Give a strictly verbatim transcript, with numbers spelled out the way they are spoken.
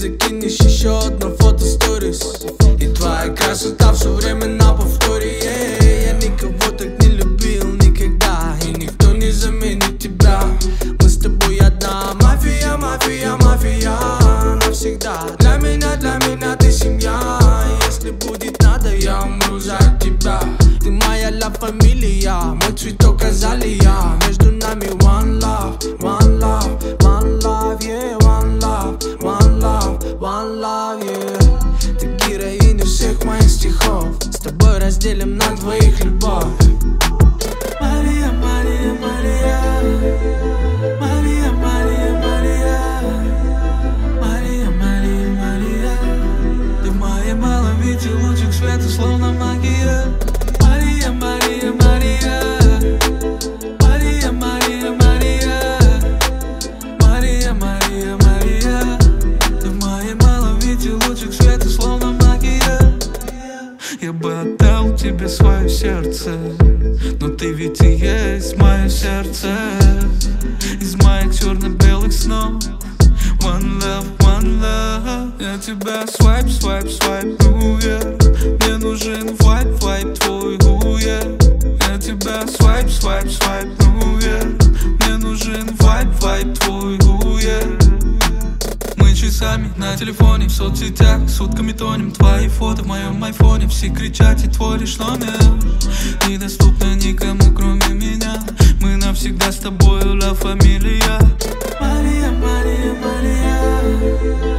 закинешь еще одно фото сторис, и твоя красота все время на повторе. yeah. Я никого так не любил никогда, и никто не заменит тебя. Мы с тобой одна мафия, мафия, мафия навсегда. Для меня, для меня ты семья. Если будет надо, я умру за тебя. Ты моя ла фамилия, мой цветок азалия. Между нами one love, one love, one love, yeah. One love, one love, one love, yeah. Ты героиня всех моих стихов. С тобой разделим на двоих любовь. Мария, Мария, Мария, Мария, Мария, Мария, Мария, Мария, Мария. Ты в моем малом виде лучик света, словно магия. Мария, Мария, Мария, Мария, Мария, Мария, Мария, Мария, Мария. Ты в моем малом виде лучик света, словно магия. Я бы отдал тебе свое сердце, но ты ведь и есть мое сердце. Из моих черно-белых снов one love, one love. Я тебя свайп, свайп, свайпну вверх. Мне нужен вайп, вайп твой, уе. Я тебя свайп, свайп, свайпну вверх. Мне нужен вайп, вайп твой, уе. Мы часами на телефоне, в соцсетях, сутками тонем. Твои фото в моем айфоне, все кричат, и твой лишь номер недоступно никому, кроме меня. Мы навсегда с тобой ла фамилия. Мария, Мария, Мария,